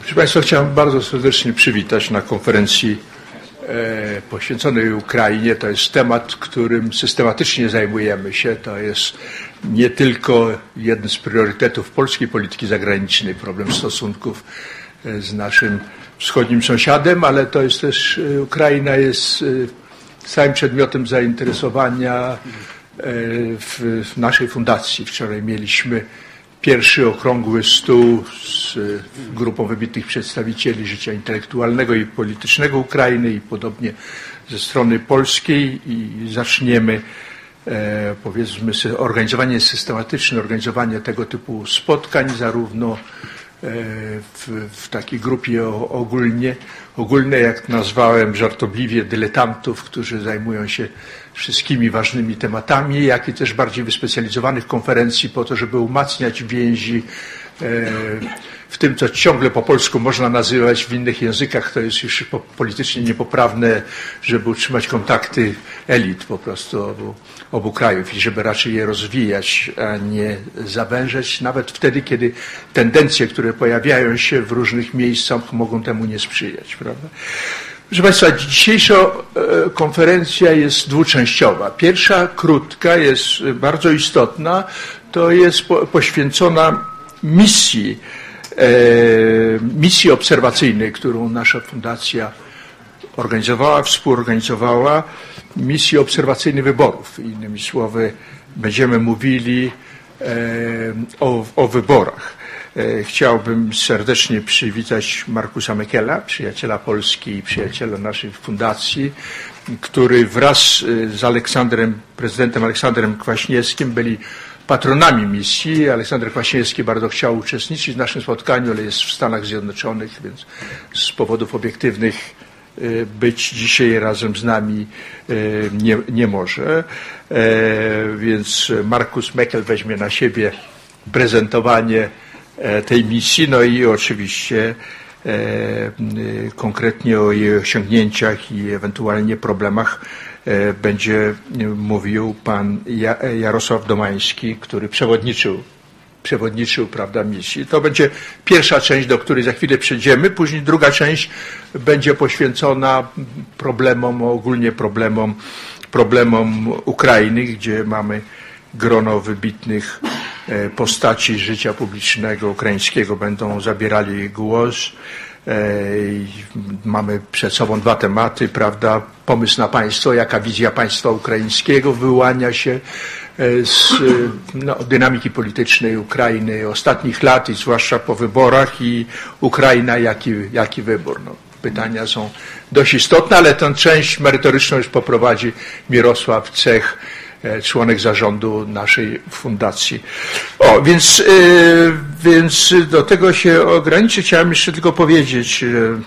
Proszę Państwa, chciałem bardzo serdecznie przywitać na konferencji poświęconej Ukrainie. To jest temat, którym systematycznie zajmujemy się. To jest nie tylko jeden z priorytetów polskiej polityki zagranicznej, problem stosunków z naszym wschodnim sąsiadem, ale to jest też, Ukraina jest całym przedmiotem zainteresowania w naszej fundacji. Wczoraj mieliśmy pierwszy okrągły stół z grupą wybitnych przedstawicieli życia intelektualnego i politycznego Ukrainy i podobnie ze strony polskiej i zaczniemy powiedzmy organizowanie tego typu spotkań zarówno w takiej grupie ogólnej, jak nazwałem żartobliwie, dyletantów, którzy zajmują się wszystkimi ważnymi tematami, jak i też bardziej wyspecjalizowanych konferencji po to, żeby umacniać więzi w tym, co ciągle po polsku można nazywać w innych językach, to jest już politycznie niepoprawne, żeby utrzymać kontakty elit po prostu obu krajów i żeby raczej je rozwijać, a nie zawężać, nawet wtedy, kiedy tendencje, które pojawiają się w różnych miejscach, mogą temu nie sprzyjać, prawda? Proszę Państwa, dzisiejsza konferencja jest dwuczęściowa. Pierwsza, krótka, jest bardzo istotna, to jest poświęcona misji obserwacyjnej, którą nasza fundacja współorganizowała, misji obserwacyjnej wyborów. Innymi słowy, będziemy mówili o wyborach. Chciałbym serdecznie przywitać Markusa Mekela, przyjaciela Polski i przyjaciela naszej fundacji, który wraz z prezydentem Aleksandrem Kwaśniewskim byli patronami misji. Aleksander Kwaśniewski bardzo chciał uczestniczyć w naszym spotkaniu, ale jest w Stanach Zjednoczonych, więc z powodów obiektywnych być dzisiaj razem z nami nie może. Więc Markus Mekel weźmie na siebie prezentowanie tej misji, no i oczywiście konkretnie o jej osiągnięciach i ewentualnie problemach będzie mówił pan Jarosław Domański, który przewodniczył, prawda, misji. To będzie pierwsza część, do której za chwilę przejdziemy. Później druga część będzie poświęcona ogólnie problemom Ukrainy, gdzie mamy grono wybitnych postaci życia publicznego ukraińskiego będą zabierali głos. Mamy przed sobą dwa tematy, prawda? Pomysł na państwo, jaka wizja państwa ukraińskiego wyłania się z dynamiki politycznej Ukrainy ostatnich lat i zwłaszcza po wyborach i Ukraina, jaki wybór. Pytania są dość istotne, ale tę część merytoryczną już poprowadzi Mirosław Cech, członek zarządu naszej fundacji. Więc do tego się ograniczę. Chciałem jeszcze tylko powiedzieć, że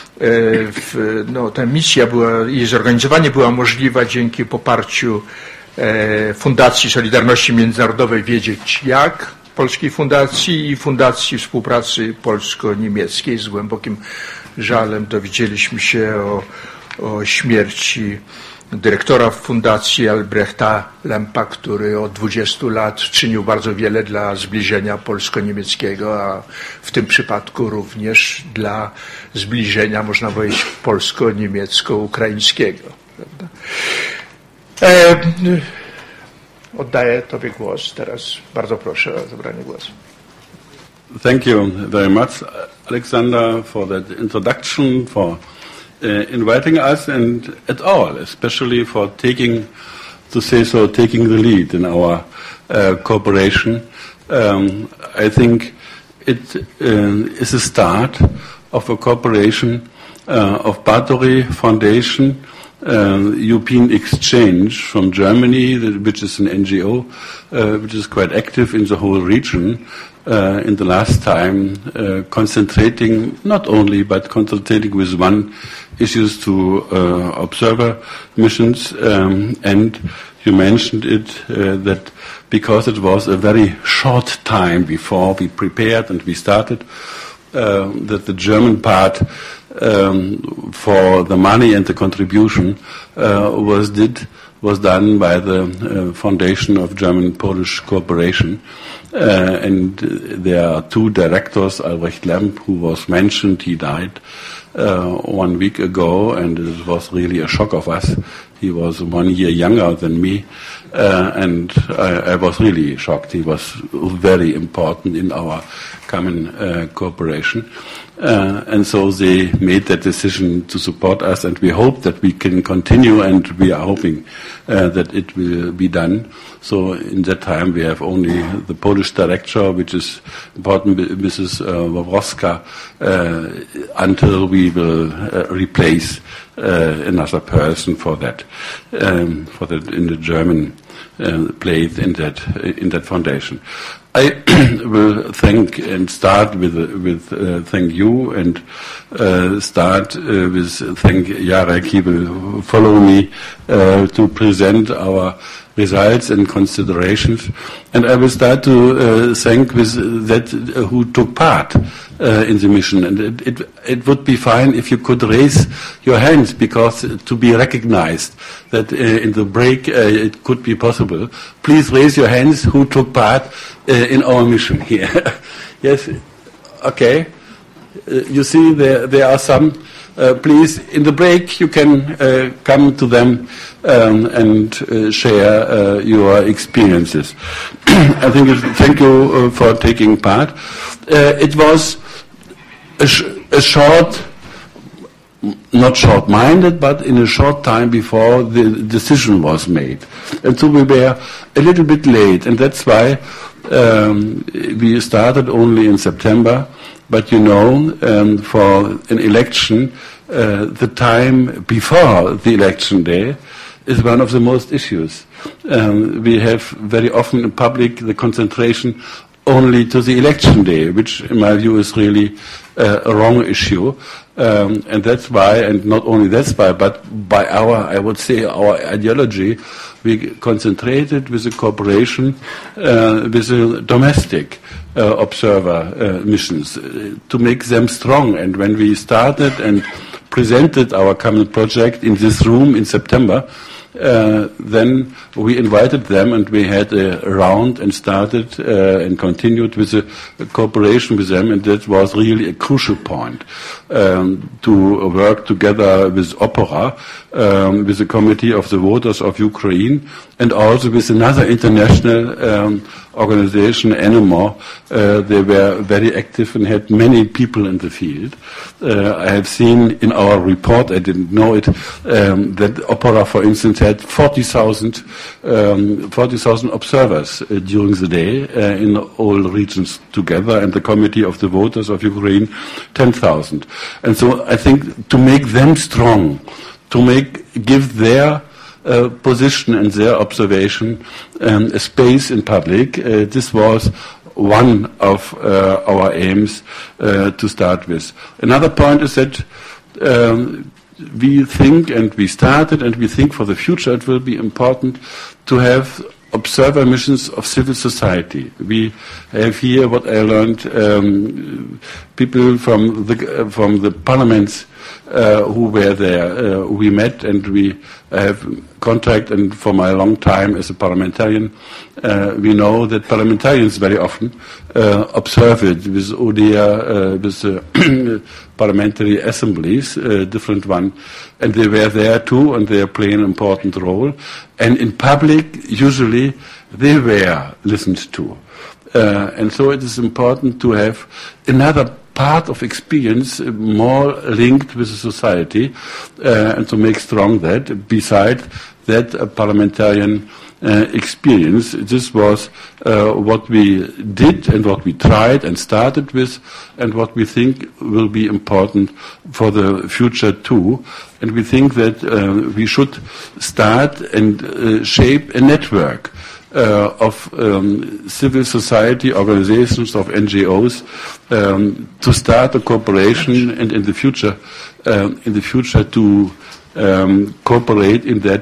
ta misja jej zorganizowanie była możliwe dzięki poparciu Fundacji Solidarności Międzynarodowej Wiedzieć Jak, Polskiej Fundacji i Fundacji Współpracy Polsko-Niemieckiej. Z głębokim żalem dowiedzieliśmy się o śmierci dyrektora fundacji Albrechta Lempa, który od 20 lat czynił bardzo wiele dla zbliżenia polsko-niemieckiego, a w tym przypadku również dla zbliżenia, można powiedzieć, polsko-niemiecko-ukraińskiego. Oddaję Tobie głos teraz. Bardzo proszę o zabranie głosu. Thank you very much, Alexander, for that introduction, for inviting us and at all, especially for taking the lead in our cooperation. I think it is a start of a cooperation of Báthory Foundation, European Exchange from Germany, which is an NGO, which is quite active in the whole region. In the last time, concentrating not only, but concentrating with one issues to observer missions, and you mentioned it that because it was a very short time before we prepared and we started, that the German part for the money and the contribution was done by the Foundation of German-Polish Cooperation. And there are two directors, Albrecht Lemp, who was mentioned, he died 1 week ago, and it was really a shock of us. He was 1 year younger than me, and I was really shocked. He was very important in our common cooperation. And so they made that decision to support us, and we hope that we can continue, and we are hoping that it will be done. So in that time we have only the Polish director, which is important, Mrs. Wawrowska, until we will replace another person for that in the German place in that foundation. I will thank and start with thank you, and start with thank Jarek. He will follow me to present our results and considerations, and I will start to thank with that who took part in the mission. And it would be fine if you could raise your hands, because to be recognized that in the break it could be possible. Please raise your hands who took part in our mission here. Yes, okay. You see there are some. Please, in the break you can come to them and share your experiences. I think thank you for taking part. It was a short, not short-minded, but in a short time before the decision was made. And so we were a little bit late, and that's why we started only in September. But you know, for an election, the time before the election day is one of the most issues. We have very often in public the concentration only to the election day, which in my view is really a wrong issue. And that's why, and not only that's why, but by I would say our ideology, we concentrated with the cooperation with the domestic observer missions to make them strong. And when we started and presented our common project in this room in September, then we invited them, and we had a round and started and continued with the cooperation with them, and that was really a crucial point to work together with Opera, with the Committee of the Voters of Ukraine, and also with another international organization, Enemo. They were very active and had many people in the field. I have seen in our report, I didn't know it, that Opera, for instance, had 40,000 observers during the day in all regions together, and the Committee of the Voters of Ukraine, 10,000. And so I think to make them strong, to give their position and their observation a space in public, this was one of our aims to start with. Another point is that we think, and we started, and we think for the future it will be important to have observer missions of civil society. We have here, what I learned, people from the parliaments who were there. We met, and we have contact, and for my long time as a parliamentarian, we know that parliamentarians very often observe it with ODIHR, with parliamentary assemblies, different one, and they were there too, and they are playing an important role. And in public, usually, they were listened to. And so it is important to have another part of experience more linked with the society, and to make strong that, beside that parliamentarian experience. This was what we did and what we tried and started with, and what we think will be important for the future too. And we think that we should start and shape a network of civil society organizations, of NGOs, to start a cooperation, and in the future to cooperate in that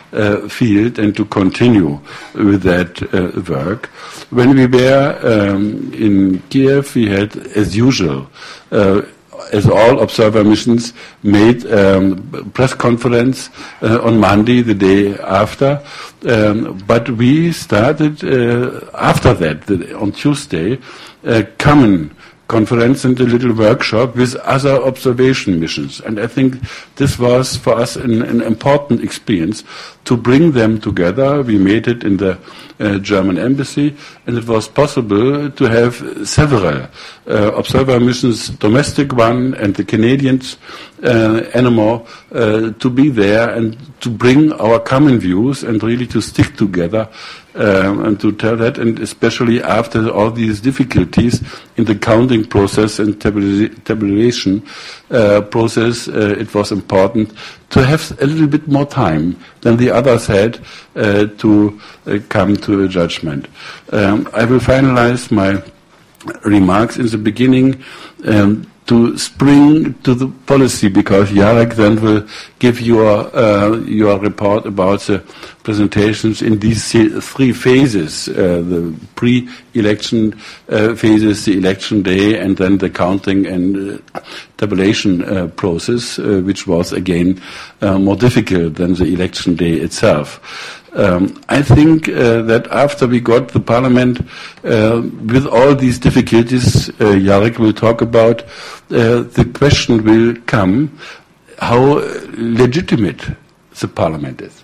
field and to continue with that work. When we were in Kiev, we had, as usual, as all observer missions, made press conference on Monday, the day after. But we started after that, on Tuesday, a common conference and a little workshop with other observation missions. And I think this was for us an important experience to bring them together. We made it in the German embassy, and it was possible to have several observer missions, domestic one and the Canadians anymore, to be there and to bring our common views and really to stick together and to tell that, and especially after all these difficulties in the counting process and tabulation process, it was important to have a little bit more time than the others had to come to a judgment. I will finalize my remarks in the beginning to spring to the policy, because Jarek then will give your report about the presentations in these three phases, the pre-election phases, the election day, and then the counting and tabulation process, which was again more difficult than the election day itself. I think that after we got the parliament with all these difficulties Jarek will talk about, the question will come how legitimate the parliament is.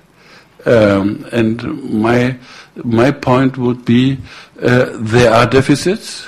And my point would be there are deficits,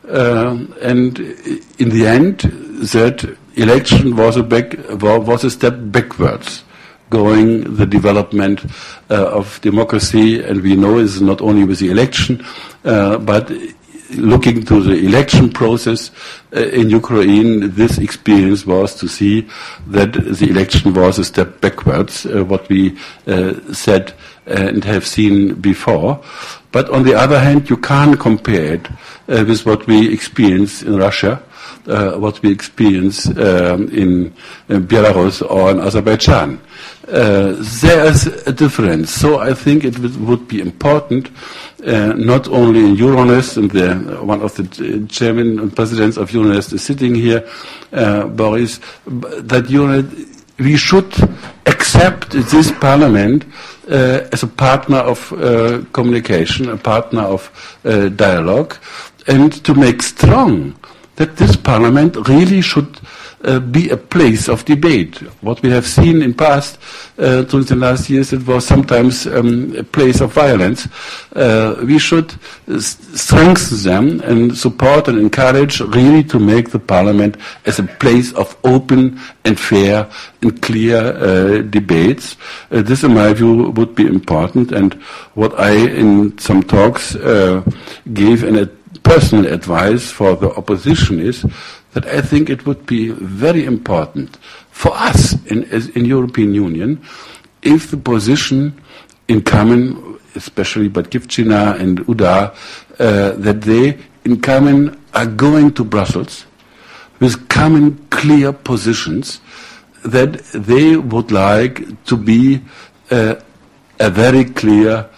and in the end that election was a step backwards, going the development of democracy, and we know it's not only with the election, but looking to the election process in Ukraine, this experience was to see that the election was a step backwards, what we said and have seen before. But on the other hand, you can't compare it with what we experienced in Russia, what we experience in Belarus or in Azerbaijan. There is a difference. So I think it would be important, not only in Euronest, and one of the chairman and presidents of Euronest is sitting here, Boris, that we should accept this parliament as a partner of communication, a partner of dialogue, and to make strong that this parliament really should be a place of debate. What we have seen in past, during the last years, it was sometimes a place of violence. We should strengthen them and support and encourage really to make the parliament as a place of open and fair and clear debates. This, in my view, would be important. And what I, in some talks, gave in personal advice for the opposition is that I think it would be very important for us in European Union if the position in common, especially Batgivchina and Uda, that they in common are going to Brussels with common clear positions, that they would like to be a very clear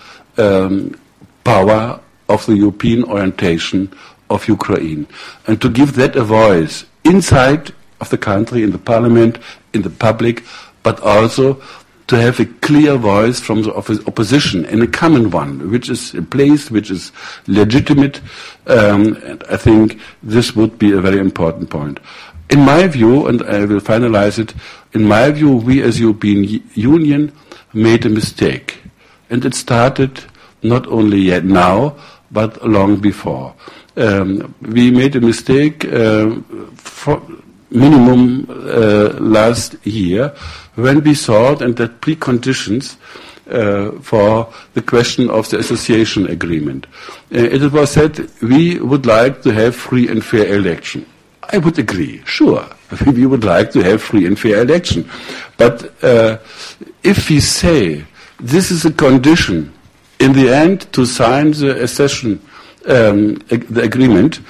power of the European orientation of Ukraine, and to give that a voice inside of the country, in the parliament, in the public, but also to have a clear voice from the opposition, and a common one, which is a place which is legitimate, and I think this would be a very important point. In my view, and I will finalize it, in my view, we as European Union made a mistake, and it started not only yet now, but long before. We made a mistake for minimum last year when we thought, and that preconditions for the question of the association agreement. It was said we would like to have free and fair election. I would agree, sure. We would like to have free and fair election. But if we say this is a condition in the end to sign the accession the agreement,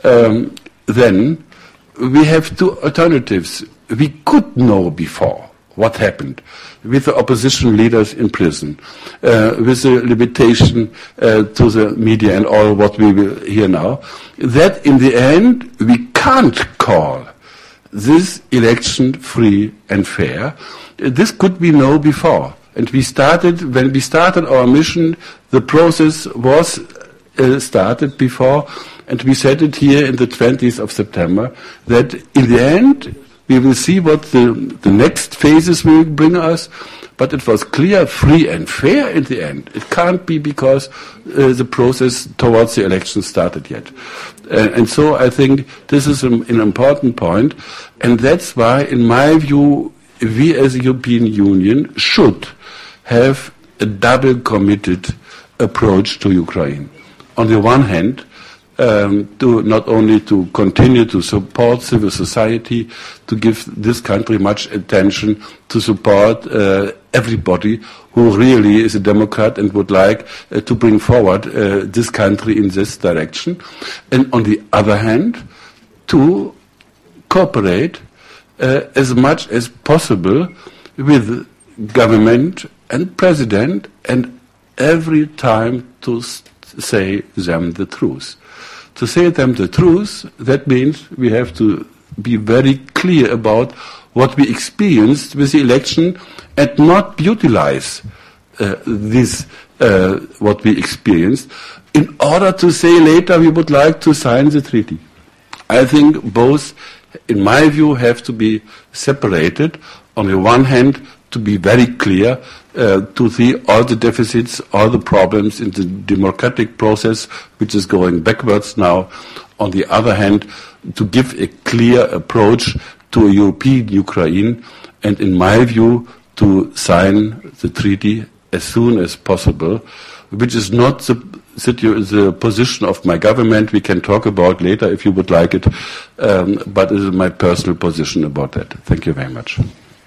then we have two alternatives. We could know before what happened, with the opposition leaders in prison, with the limitation to the media and all what we will hear now, that in the end we can't call this election free and fair. This could we know before. And when we started our mission, the process was started before, and we said it here in the 20th of September, that in the end we will see what the next phases will bring us, but it was clear, free and fair in the end. It can't be because the process towards the election started yet. And so I think this is an important point, and that's why, in my view, we as a European Union should have a double committed approach to Ukraine. On the one hand, to not only to continue to support civil society, to give this country much attention, to support everybody who really is a Democrat and would like to bring forward this country in this direction. And on the other hand, to cooperate as much as possible with government and president, and every time to say them the truth. To say them the truth, that means we have to be very clear about what we experienced with the election and not utilize what we experienced in order to say later we would like to sign the treaty. I think both, in my view, have to be separated. On the one hand, to be very clear, to see all the deficits, all the problems in the democratic process, which is going backwards now. On the other hand, to give a clear approach to a European Ukraine, and in my view, to sign the treaty as soon as possible, which is not the position of my government. We can talk about later if you would like it, but it is my personal position about that. Thank you very much.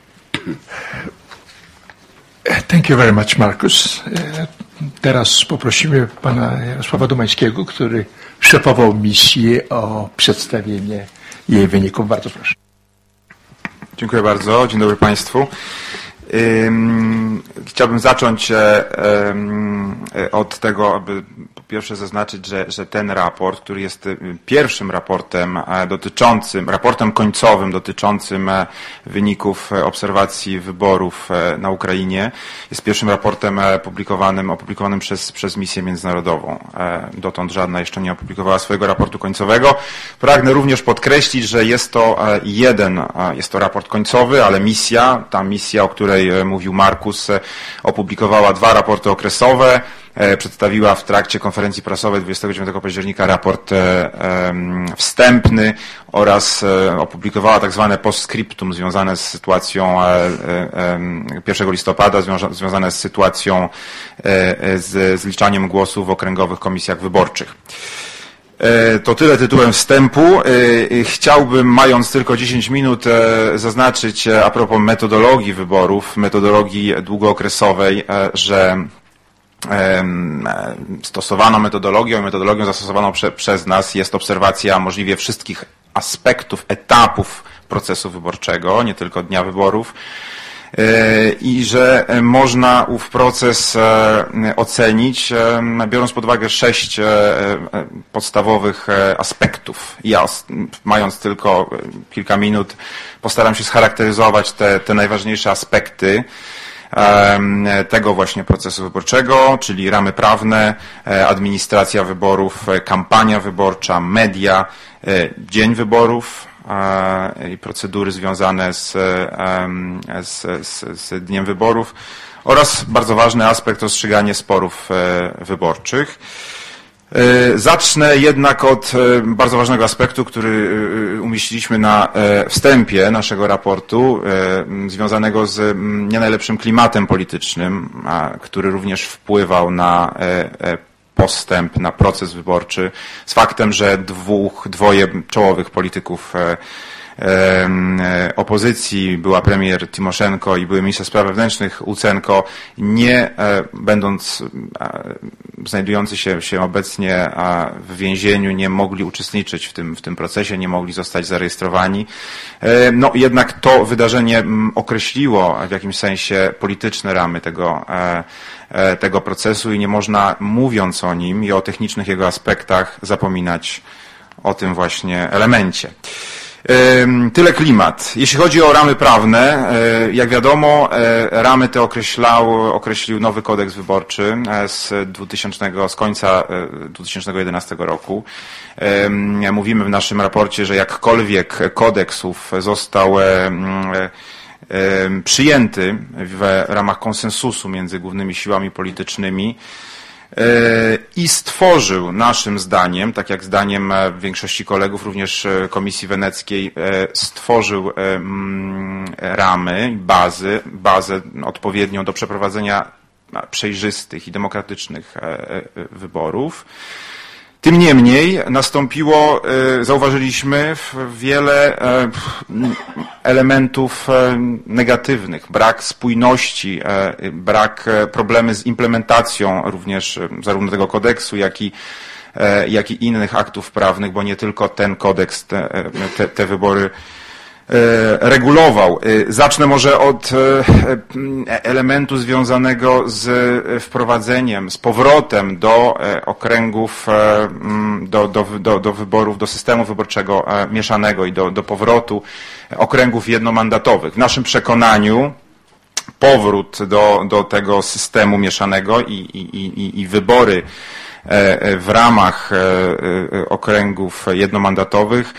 Thank you very much, Markus. Teraz poprosimy pana Jarosława Domańskiego, który szefował misję, o przedstawienie jej wyników. Bardzo proszę. Dziękuję bardzo. Dzień dobry Państwu. Chciałbym zacząć od tego, aby po pierwsze zaznaczyć, że ten raport, który jest pierwszym raportem raportem końcowym dotyczącym wyników obserwacji wyborów na Ukrainie, jest pierwszym raportem opublikowanym przez misję międzynarodową. Dotąd żadna jeszcze nie opublikowała swojego raportu końcowego. Pragnę również podkreślić, że jest to raport końcowy, ale ta misja, o której mówił Markus, opublikowała 2 raporty okresowe, przedstawiła w trakcie konferencji prasowej 29 października raport wstępny oraz opublikowała tak zwane postscriptum związane z sytuacją 1 listopada, związane z sytuacją z zliczaniem głosów w okręgowych komisjach wyborczych. To tyle tytułem wstępu. Chciałbym, mając tylko 10 minut, zaznaczyć a propos metodologii wyborów, metodologii długookresowej, że stosowaną metodologią zastosowaną przez nas jest obserwacja możliwie wszystkich aspektów, etapów procesu wyborczego, nie tylko dnia wyborów, i że można ów proces ocenić, biorąc pod uwagę 6 podstawowych aspektów. Ja, mając tylko kilka minut, postaram się scharakteryzować te najważniejsze aspekty tego właśnie procesu wyborczego, czyli ramy prawne, administracja wyborów, kampania wyborcza, media, dzień wyborów i procedury związane z dniem wyborów oraz bardzo ważny aspekt rozstrzyganie sporów wyborczych. Zacznę jednak od bardzo ważnego aspektu, który umieściliśmy na wstępie naszego raportu, związanego z nie najlepszym klimatem politycznym, który również wpływał na postęp, na proces wyborczy, z faktem, że dwoje czołowych polityków opozycji, była premier Timoszenko i były minister spraw wewnętrznych Łucenko, nie będąc znajdujący się obecnie w więzieniu, nie mogli uczestniczyć w tym procesie, nie mogli zostać zarejestrowani. No jednak to wydarzenie określiło w jakimś sensie polityczne ramy tego procesu i nie można, mówiąc o nim i o technicznych jego aspektach, zapominać o tym właśnie elemencie. Tyle klimat. Jeśli chodzi o ramy prawne, jak wiadomo, ramy te określił nowy kodeks wyborczy z końca 2011 roku. Mówimy w naszym raporcie, że jakkolwiek kodeksów został przyjęty w ramach konsensusu między głównymi siłami politycznymi i stworzył naszym zdaniem, tak jak zdaniem większości kolegów, również Komisji Weneckiej, stworzył ramy, bazę odpowiednią do przeprowadzenia przejrzystych i demokratycznych wyborów. Tym niemniej zauważyliśmy wiele elementów negatywnych, brak spójności, problemy z implementacją również zarówno tego kodeksu, jak i innych aktów prawnych, bo nie tylko ten kodeks te wybory regulował. Zacznę może od elementu związanego z wprowadzeniem, z powrotem do okręgów, do wyborów, do systemu wyborczego mieszanego i do powrotu okręgów jednomandatowych. W naszym przekonaniu powrót do tego systemu mieszanego i wybory w ramach okręgów jednomandatowych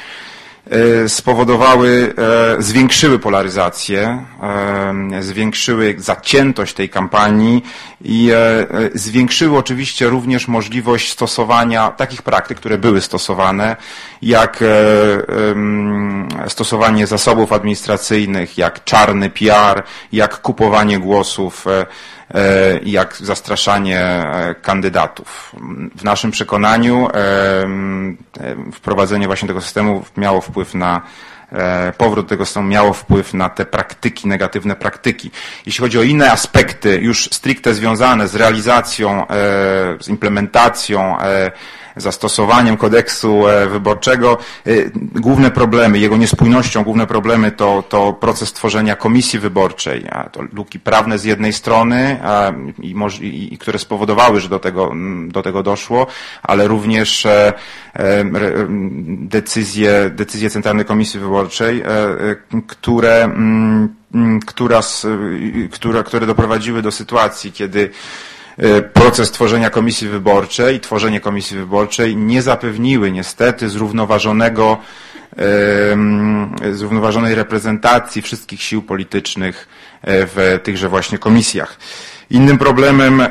zwiększyły polaryzację, zwiększyły zaciętość tej kampanii i zwiększyły oczywiście również możliwość stosowania takich praktyk, które były stosowane, jak stosowanie zasobów administracyjnych, jak czarny PR, jak kupowanie głosów, jak zastraszanie kandydatów. W naszym przekonaniu wprowadzenie właśnie tego systemu miało wpływ na powrót tego systemu miało wpływ na te praktyki, negatywne praktyki. Jeśli chodzi o inne aspekty już stricte związane z realizacją, z implementacją, zastosowaniem kodeksu wyborczego, główne problemy, jego niespójnością, główne problemy to proces tworzenia komisji wyborczej, to luki prawne z jednej strony, które spowodowały, że do tego doszło, ale również decyzje Centralnej Komisji Wyborczej, które doprowadziły do sytuacji, kiedy proces tworzenia komisji wyborczej i tworzenie komisji wyborczej nie zapewniły niestety zrównoważonej reprezentacji wszystkich sił politycznych w tychże właśnie komisjach. Innym problemem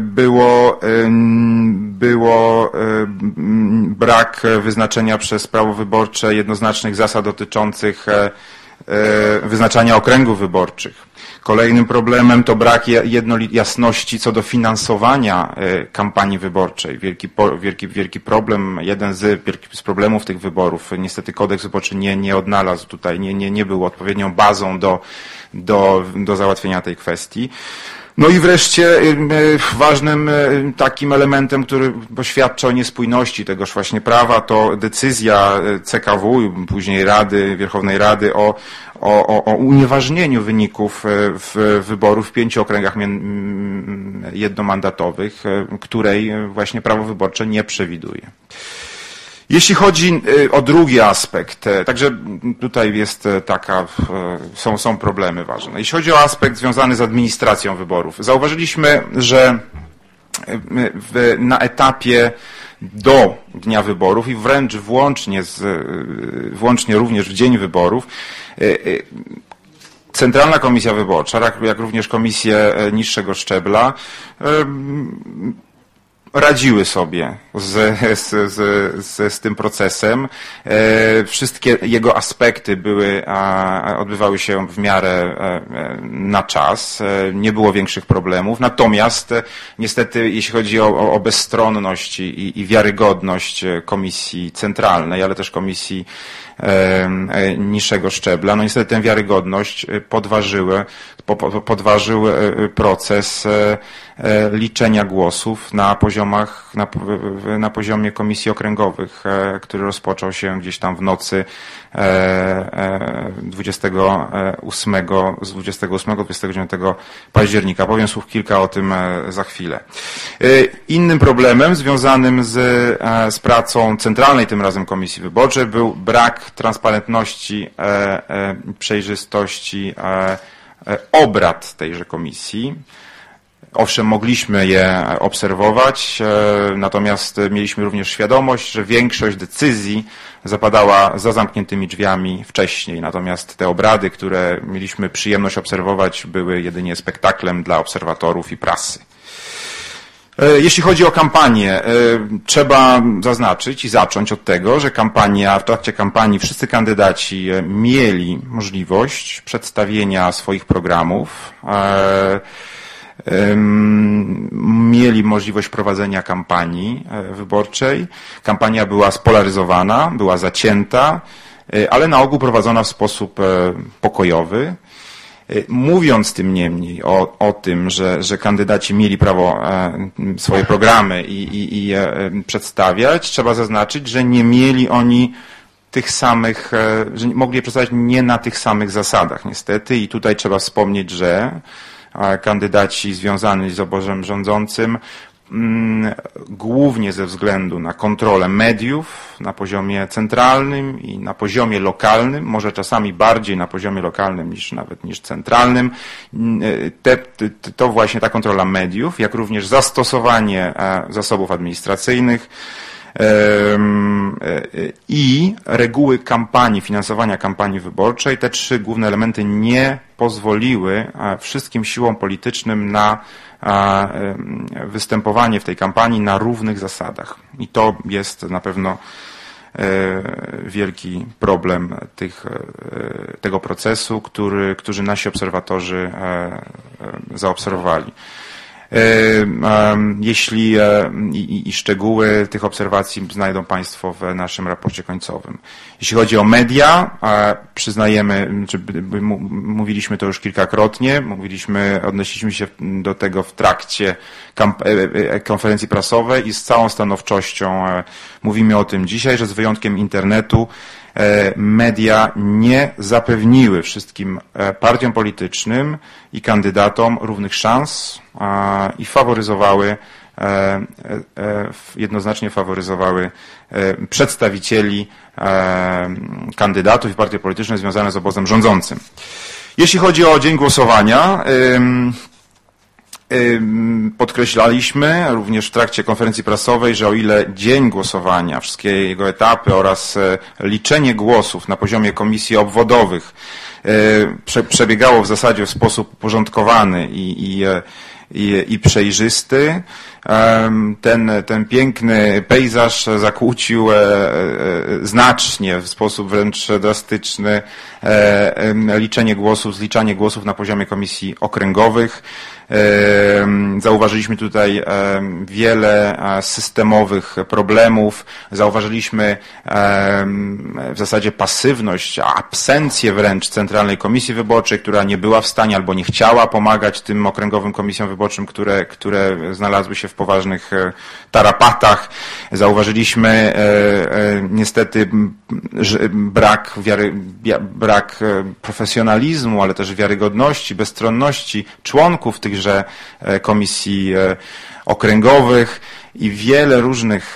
było brak wyznaczenia przez prawo wyborcze jednoznacznych zasad dotyczących wyznaczania okręgów wyborczych. Kolejnym problemem to brak jasności co do finansowania kampanii wyborczej. Wielki problem, jeden z problemów tych wyborów. Niestety kodeks wyborczy nie odnalazł tutaj, nie był odpowiednią bazą do załatwienia tej kwestii. No i wreszcie ważnym takim elementem, który poświadcza o niespójności tegoż właśnie prawa, to decyzja CKW, później Wierchownej Rady o unieważnieniu wyników wyborów w 5 okręgach jednomandatowych, której właśnie prawo wyborcze nie przewiduje. Jeśli chodzi o drugi aspekt, także tutaj jest są problemy ważne. Jeśli chodzi o aspekt związany z administracją wyborów, zauważyliśmy, że na etapie do dnia wyborów i wręcz włącznie również w dzień wyborów, Centralna Komisja Wyborcza, jak również komisje niższego szczebla, radziły sobie z tym procesem. Wszystkie jego aspekty odbywały się w miarę na czas. Nie było większych problemów. Natomiast niestety, jeśli chodzi o bezstronność i wiarygodność Komisji Centralnej, ale też Komisji niższego szczebla, no niestety tę wiarygodność podważył proces liczenia głosów na poziomie komisji okręgowych, który rozpoczął się gdzieś tam w nocy 28-29 października. Powiem słów kilka o tym za chwilę. Innym problemem związanym z pracą centralnej tym razem Komisji Wyborczej był brak transparentności, przejrzystości obrad tejże komisji. Owszem, mogliśmy je obserwować, natomiast mieliśmy również świadomość, że większość decyzji zapadała za zamkniętymi drzwiami wcześniej, natomiast te obrady, które mieliśmy przyjemność obserwować, były jedynie spektaklem dla obserwatorów i prasy. Jeśli chodzi o kampanię, trzeba zaznaczyć i zacząć od tego, że w trakcie kampanii wszyscy kandydaci mieli możliwość przedstawienia swoich programów, mieli możliwość prowadzenia kampanii wyborczej. Kampania była spolaryzowana, była zacięta, ale na ogół prowadzona w sposób pokojowy. Mówiąc tym niemniej o tym, że kandydaci mieli prawo swoje programy i je przedstawiać, trzeba zaznaczyć, że nie mieli oni tych samych, że mogli je przedstawiać nie na tych samych zasadach niestety i tutaj trzeba wspomnieć, że kandydaci związani z obozem rządzącym głównie ze względu na kontrolę mediów na poziomie centralnym i na poziomie lokalnym, może czasami bardziej na poziomie lokalnym niż centralnym, to właśnie ta kontrola mediów, jak również zastosowanie zasobów administracyjnych i reguły kampanii, finansowania kampanii wyborczej, te trzy główne elementy nie pozwoliły wszystkim siłom politycznym na występowanie w tej kampanii na równych zasadach. I to jest na pewno wielki problem tego procesu, który nasi obserwatorzy zaobserwowali. Jeśli i szczegóły tych obserwacji znajdą Państwo w naszym raporcie końcowym. Jeśli chodzi o media, przyznajemy, mówiliśmy to już kilkakrotnie, odnieśliśmy się do tego w trakcie konferencji prasowej i z całą stanowczością mówimy o tym dzisiaj, że z wyjątkiem internetu media nie zapewniły wszystkim partiom politycznym i kandydatom równych szans i jednoznacznie faworyzowały przedstawicieli kandydatów i partie polityczne związane z obozem rządzącym. Jeśli chodzi o dzień głosowania, podkreślaliśmy również w trakcie konferencji prasowej, że o ile dzień głosowania, wszystkie jego etapy oraz liczenie głosów na poziomie komisji obwodowych przebiegało w zasadzie w sposób uporządkowany i przejrzysty, ten piękny pejzaż zakłócił znacznie, w sposób wręcz drastyczny zliczanie głosów na poziomie komisji okręgowych. Zauważyliśmy tutaj wiele systemowych problemów, zauważyliśmy w zasadzie pasywność, absencję wręcz Centralnej Komisji Wyborczej, która nie była w stanie albo nie chciała pomagać tym okręgowym komisjom wyborczym, które znalazły się w poważnych tarapatach. Zauważyliśmy niestety brak profesjonalizmu, ale też wiarygodności, bezstronności członków tychże komisji okręgowych i wiele różnych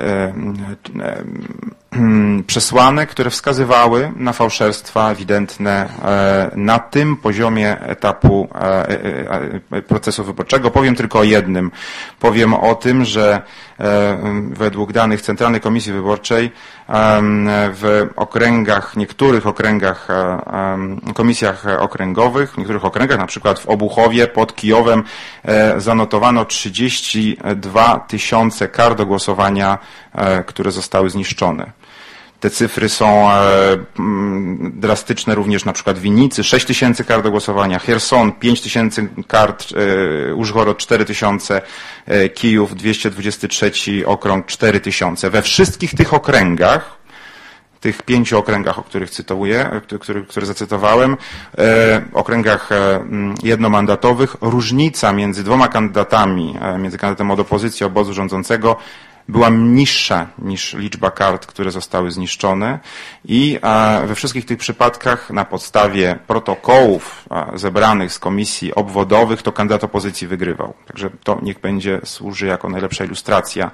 przesłanek, które wskazywały na fałszerstwa ewidentne na tym poziomie etapu procesu wyborczego. Powiem tylko o jednym. Powiem o tym, że według danych Centralnej Komisji Wyborczej w niektórych okręgach, komisjach okręgowych, w niektórych okręgach, na przykład w Obuchowie pod Kijowem zanotowano 32 4000 kart do głosowania, które zostały zniszczone. Te cyfry są drastyczne również na przykład w Winnicy, 6000 kart do głosowania, Cherson 5000 kart, Użhorod 4000, Kijów 223 okrąg 4000. We wszystkich tych okręgach, tych 5 okręgach, o których cytuję, które zacytowałem, okręgach jednomandatowych, różnica między dwoma kandydatami, między kandydatem od opozycji, obozu rządzącego, była niższa niż liczba kart, które zostały zniszczone i we wszystkich tych przypadkach na podstawie protokołów zebranych z komisji obwodowych to kandydat opozycji wygrywał. Także to niech służy jako najlepsza ilustracja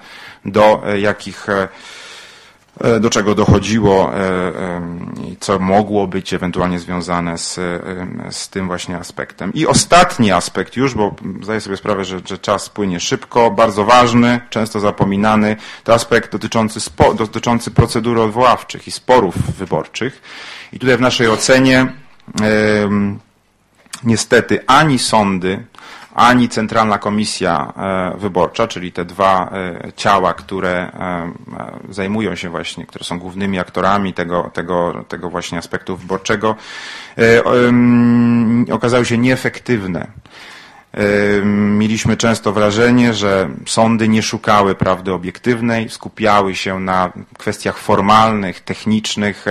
do czego dochodziło i co mogło być ewentualnie związane z tym właśnie aspektem. I ostatni aspekt już, bo zdaję sobie sprawę, że czas płynie szybko, bardzo ważny, często zapominany, to aspekt dotyczący procedur odwoławczych i sporów wyborczych. I tutaj w naszej ocenie niestety ani sądy, ani Centralna Komisja Wyborcza, czyli te dwa ciała, które zajmują się właśnie, które są głównymi aktorami tego właśnie aspektu wyborczego, okazały się nieefektywne. Mieliśmy często wrażenie, że sądy nie szukały prawdy obiektywnej, skupiały się na kwestiach formalnych, technicznych.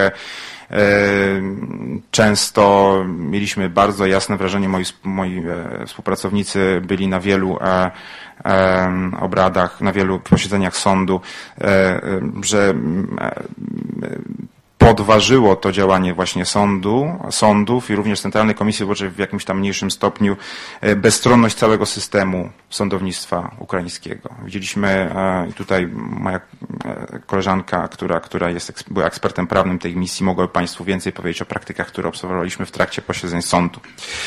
Często mieliśmy bardzo jasne wrażenie, moi współpracownicy byli na wielu obradach, na wielu posiedzeniach sądu, że podważyło to działanie właśnie sądów i również Centralnej Komisji Wyborczej w jakimś tam mniejszym stopniu bezstronność całego systemu sądownictwa ukraińskiego. Widzieliśmy i tutaj moja koleżanka, która była ekspertem prawnym tej misji, mogłaby Państwu więcej powiedzieć o praktykach, które obserwowaliśmy w trakcie posiedzeń sądu.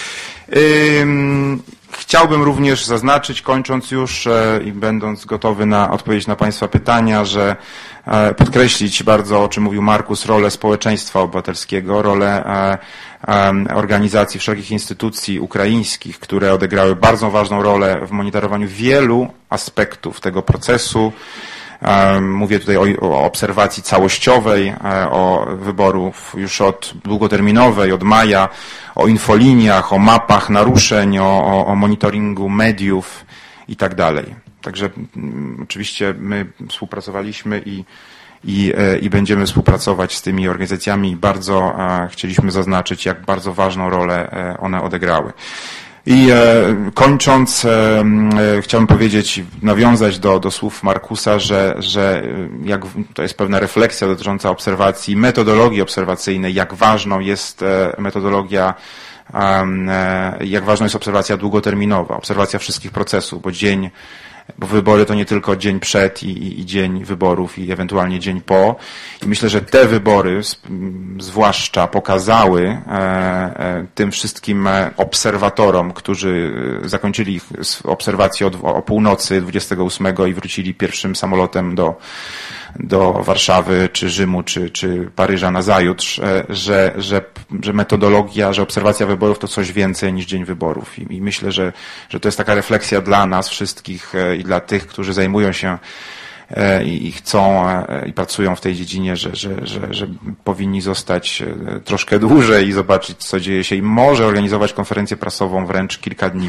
Chciałbym również zaznaczyć, kończąc już i będąc gotowy na odpowiedź na Państwa pytania, że podkreślić bardzo, o czym mówił Markus, rolę społeczeństwa obywatelskiego, rolę organizacji, wszelkich instytucji ukraińskich, które odegrały bardzo ważną rolę w monitorowaniu wielu aspektów tego procesu. Mówię tutaj o obserwacji całościowej, o wyborów już od długoterminowej, od maja, o infoliniach, o mapach naruszeń, o monitoringu mediów i tak dalej. Także oczywiście my współpracowaliśmy i będziemy współpracować z tymi organizacjami i bardzo chcieliśmy zaznaczyć, jak bardzo ważną rolę one odegrały. I kończąc, chciałbym powiedzieć, nawiązać do słów Markusa, że to jest pewna refleksja dotycząca obserwacji, metodologii obserwacyjnej, jak ważną jest metodologia, jak ważna jest obserwacja długoterminowa, obserwacja wszystkich procesów, bo wybory to nie tylko dzień przed i dzień wyborów i ewentualnie dzień po. I myślę, że te wybory zwłaszcza pokazały tym wszystkim obserwatorom, którzy zakończyli obserwację o północy 28 i wrócili pierwszym samolotem do Warszawy, czy Rzymu, czy Paryża nazajutrz, że metodologia, że obserwacja wyborów to coś więcej niż dzień wyborów. I myślę, że to jest taka refleksja dla nas wszystkich i dla tych, którzy zajmują się i chcą i pracują w tej dziedzinie, że powinni zostać troszkę dłużej i zobaczyć, co dzieje się i może organizować konferencję prasową wręcz kilka dni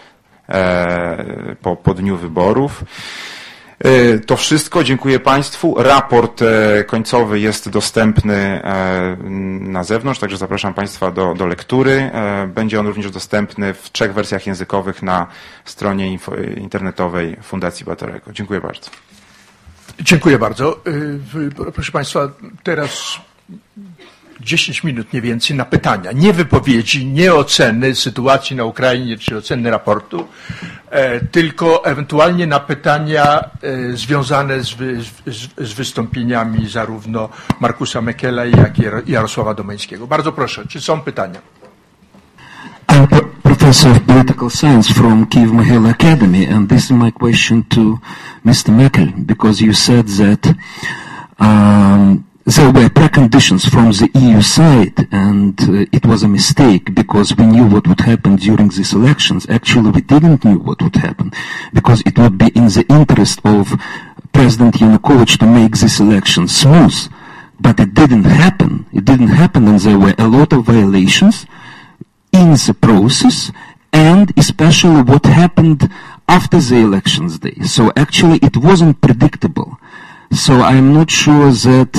po dniu wyborów. To wszystko. Dziękuję Państwu. Raport końcowy jest dostępny na zewnątrz, także zapraszam Państwa do lektury. Będzie on również dostępny w 3 wersjach językowych na stronie internetowej Fundacji Batorego. Dziękuję bardzo. Dziękuję bardzo. Proszę Państwa, teraz 10 minut nie więcej na pytania. Nie wypowiedzi, nie oceny sytuacji na Ukrainie czy oceny raportu, tylko ewentualnie na pytania związane z wystąpieniami zarówno Markusa Mekela, jak i Jarosława Domeńskiego. Bardzo proszę, czy są pytania? I'm Professor of Political Science from Kyiv Mohyla Academy, and this is my question to Mr. Mekel, because you said that there were preconditions from the EU side, and it was a mistake because we knew what would happen during these elections. Actually, we didn't know what would happen because it would be in the interest of President Yanukovych to make this election smooth. But it didn't happen. It didn't happen, and there were a lot of violations in the process, and especially what happened after the elections day. So actually, it wasn't predictable. So I'm not sure that.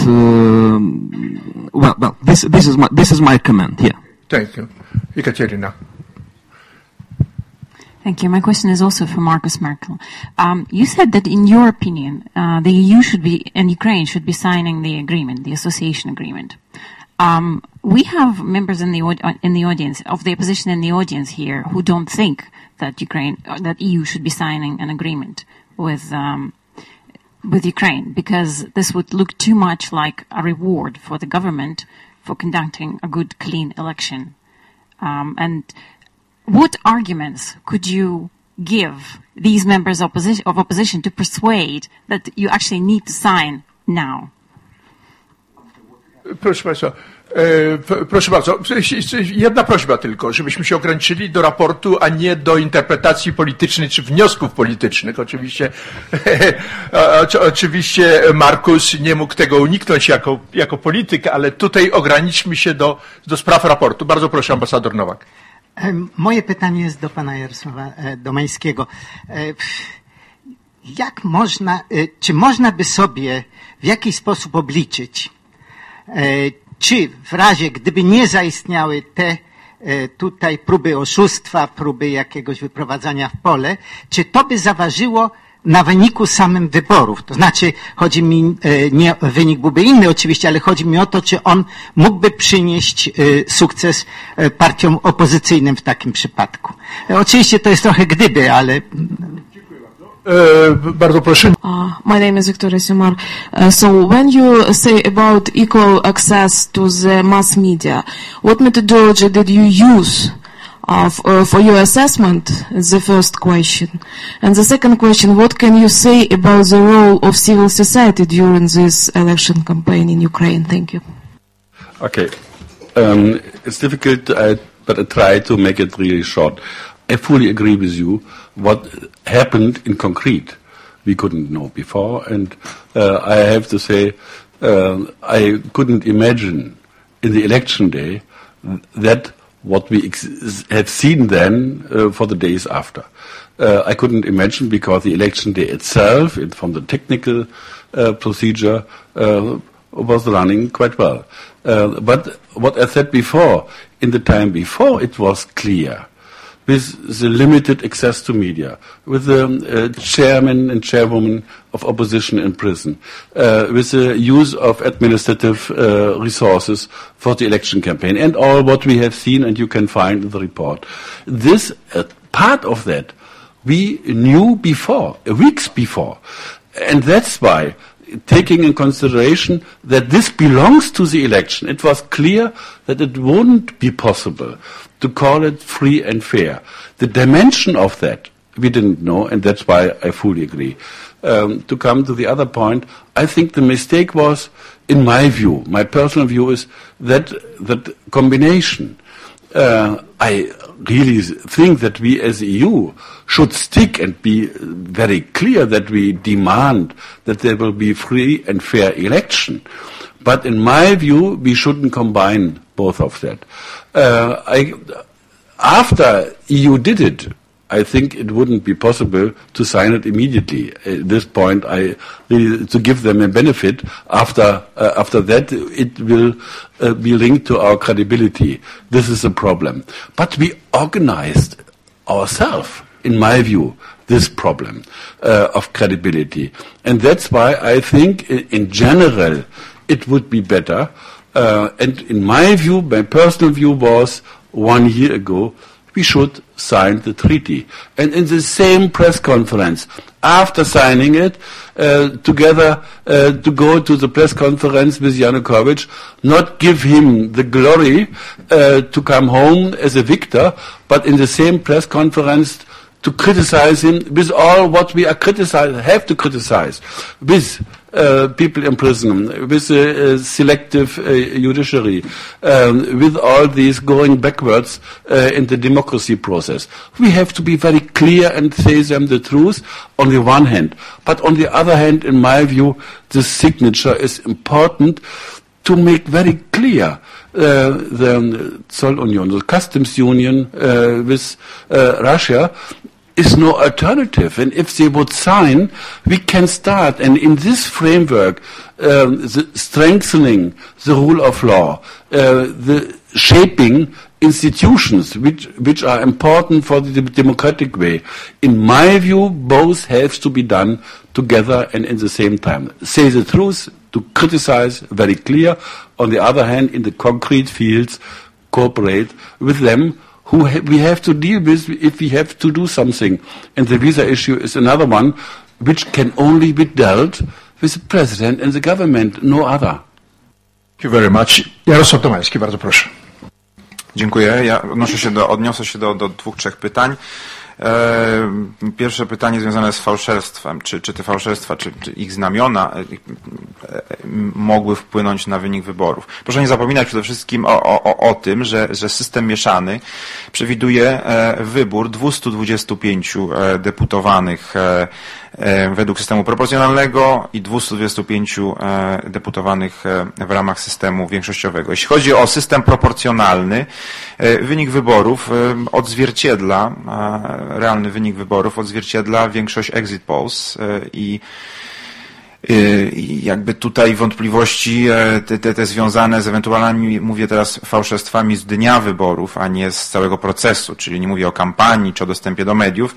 This is my comment. Yeah. Thank you, Ekaterina. Thank you. My question is also for Markus Merkel. You said that, in your opinion, the EU should be and Ukraine should be signing the agreement, the association agreement. We have members in the audience of the opposition in the audience here who don't think that EU should be signing an agreement with Ukraine, because this would look too much like a reward for the government for conducting a good, clean election. And what arguments could you give these members of opposition to persuade that you actually need to sign now? Proszę bardzo, jedna prośba tylko, żebyśmy się ograniczyli do raportu, a nie do interpretacji politycznej czy wniosków politycznych. Oczywiście Markus nie mógł tego uniknąć jako polityk, ale tutaj ograniczmy się do spraw raportu. Bardzo proszę, ambasador Nowak. Moje pytanie jest do pana Jarosława Domańskiego. Czy można by sobie w jakiś sposób obliczyć, czy w razie, gdyby nie zaistniały te tutaj próby oszustwa, próby jakiegoś wyprowadzania w pole, czy to by zaważyło na wyniku samym wyborów? To znaczy, chodzi mi, nie wynik byłby inny oczywiście, ale chodzi mi o to, czy on mógłby przynieść sukces partiom opozycyjnym w takim przypadku. Oczywiście to jest trochę gdyby, ale... Bardzo proszę. My name is Victoria Sumar. So when you say about equal access to the mass media, what methodology did you use for your assessment? Is the first question. And the second question, what can you say about the role of civil society during this election campaign in Ukraine? Thank you. Okay. It's difficult, but I try to make it really short. I fully agree with you. What happened in concrete, we couldn't know before, and I have to say, I couldn't imagine in the election day that what we have seen then for the days after. I couldn't imagine because the election day itself, from the technical procedure, was running quite well. But what I said before, in the time before, it was clear. With the limited access to media, with the chairman and chairwoman of opposition in prison, with the use of administrative resources for the election campaign, and all what we have seen and you can find in the report. This part of that we knew before, weeks before. And that's why, taking in consideration that this belongs to the election, it was clear that it wouldn't be possible to call it free and fair. The dimension of that we didn't know, and that's why I fully agree. To come to the other point, I think the mistake was, in my view, my personal view is that combination. I really think that we as EU should stick and be very clear that we demand that there will be free and fair election. But in my view, we shouldn't combine both of that. After EU did it, I think it wouldn't be possible to sign it immediately. At this point, to give them a benefit. After that, it will be linked to our credibility. This is a problem. But we organized ourselves, in my view, this problem of credibility. And that's why I think, in general, it would be better. And in my view, my personal view was, 1 year ago, we should sign the treaty. And in the same press conference, after signing it, together to go to the press conference with Yanukovych, not give him the glory to come home as a victor, but in the same press conference to criticize him with all what we have to criticize, with people in prison, with a selective judiciary, with all these going backwards in the democracy process. We have to be very clear and say them the truth on the one hand. But on the other hand, in my view, the signature is important to make very clear the Zollunion, the customs union with Russia is no alternative. And if they would sign, we can start. And in this framework, the strengthening the rule of law, the shaping institutions which are important for the democratic way. In my view, both have to be done together and in the same time. Say the truth, to criticize, very clear. On the other hand, in the concrete fields, cooperate with them who we have to deal with if we have to do something. And the visa issue is another one which can only be dealt with the president and the government, no other. Thank you very much. Jarosław Tomański, bardzo proszę. Dziękuję. Ja odniosę się do dwóch, trzech pytań. Pierwsze pytanie związane z fałszerstwem. Czy te fałszerstwa, czy ich znamiona mogły wpłynąć na wynik wyborów? Proszę nie zapominać przede wszystkim o tym, że system mieszany przewiduje wybór 225 deputowanych według systemu proporcjonalnego i 225 deputowanych w ramach systemu większościowego. Jeśli chodzi o system proporcjonalny, wynik wyborów odzwierciedla, realny wynik wyborów odzwierciedla większość exit polls i jakby tutaj wątpliwości te związane z ewentualnymi, mówię teraz, fałszerstwami z dnia wyborów, a nie z całego procesu, czyli nie mówię o kampanii czy o dostępie do mediów.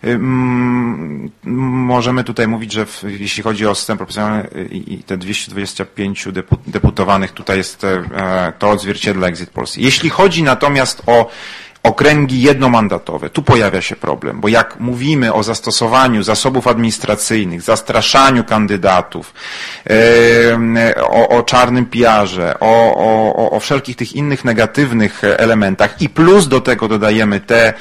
Możemy tutaj mówić, że jeśli chodzi o system proporcjonalny i te 225 deputowanych, tutaj jest to odzwierciedla exit polls. Jeśli chodzi natomiast o okręgi jednomandatowe. Tu pojawia się problem, bo jak mówimy o zastosowaniu zasobów administracyjnych, zastraszaniu kandydatów, o czarnym PR-ze, o wszelkich tych innych negatywnych elementach i plus do tego dodajemy te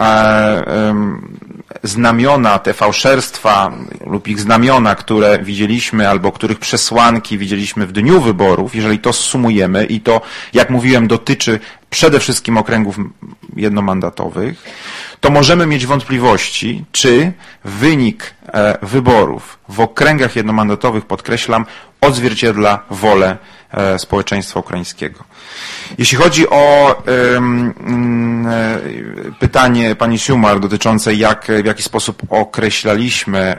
znamiona, te fałszerstwa lub ich znamiona, które widzieliśmy albo których przesłanki widzieliśmy w dniu wyborów, jeżeli to zsumujemy i to, jak mówiłem, dotyczy przede wszystkim okręgów jednomandatowych, to możemy mieć wątpliwości, czy wynik wyborów w okręgach jednomandatowych, podkreślam, odzwierciedla wolę społeczeństwa ukraińskiego. Jeśli chodzi o pytanie pani Schumer dotyczące w jaki sposób określaliśmy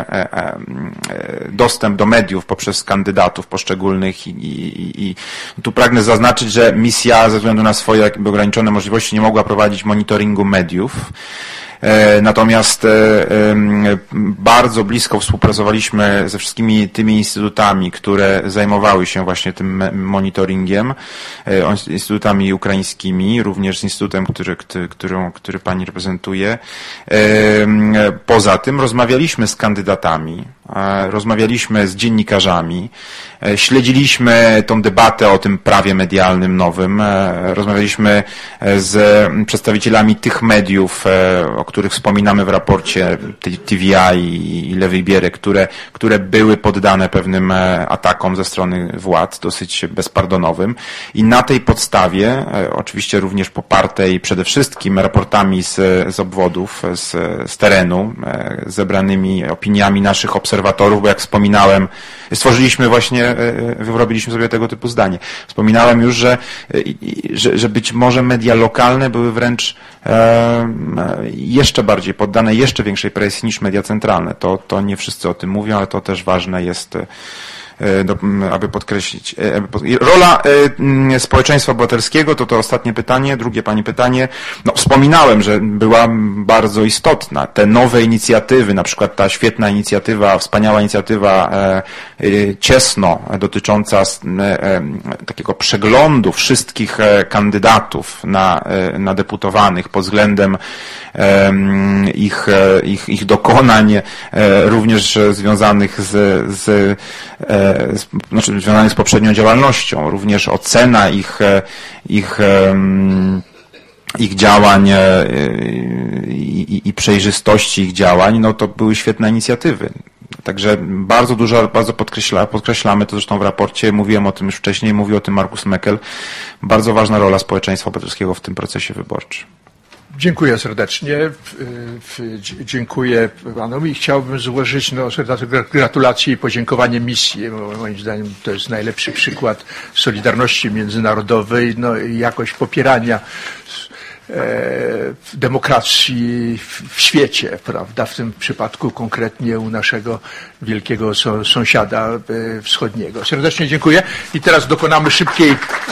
dostęp do mediów poprzez kandydatów poszczególnych i tu pragnę zaznaczyć, że misja ze względu na swoje jakby ograniczone możliwości nie mogła prowadzić monitoringu mediów. Natomiast bardzo blisko współpracowaliśmy ze wszystkimi tymi instytutami, które zajmowały się właśnie tym monitoringiem, instytutami ukraińskimi, również z instytutem, który pani reprezentuje. Poza tym rozmawialiśmy z kandydatami, rozmawialiśmy z dziennikarzami, śledziliśmy tą debatę o tym prawie medialnym nowym, rozmawialiśmy z przedstawicielami tych mediów, o których wspominamy w raporcie, TVI i Lewy Bierek, które były poddane pewnym atakom ze strony władz, dosyć bezpardonowym. I na tej podstawie, oczywiście również popartej przede wszystkim raportami z obwodów, z terenu, zebranymi opiniami naszych obserwatorów, bo jak wspominałem, wyrobiliśmy sobie tego typu zdanie. Wspominałem już, że być może media lokalne były wręcz jeszcze bardziej poddane jeszcze większej presji niż media centralne. To nie wszyscy o tym mówią, ale to też ważne jest, aby podkreślić. Rola społeczeństwa obywatelskiego, to ostatnie pytanie, drugie pani pytanie. No, wspominałem, że była bardzo istotna. Te nowe inicjatywy, na przykład ta świetna inicjatywa, wspaniała inicjatywa Ciesno, dotycząca takiego przeglądu wszystkich kandydatów na deputowanych pod względem ich dokonań, również związanych związanych z poprzednią działalnością, również ocena ich działań i przejrzystości ich działań, no to były świetne inicjatywy. Także bardzo podkreślamy to zresztą w raporcie, mówiłem o tym już wcześniej, mówił o tym Markus Meckel, bardzo ważna rola społeczeństwa obywatelskiego w tym procesie wyborczym. Dziękuję serdecznie. Dziękuję panu i chciałbym złożyć gratulacje i podziękowanie misji. Moim zdaniem to jest najlepszy przykład solidarności międzynarodowej, i jakoś popierania demokracji w świecie, prawda? W tym przypadku konkretnie u naszego wielkiego sąsiada wschodniego. Serdecznie dziękuję i teraz dokonamy szybkiej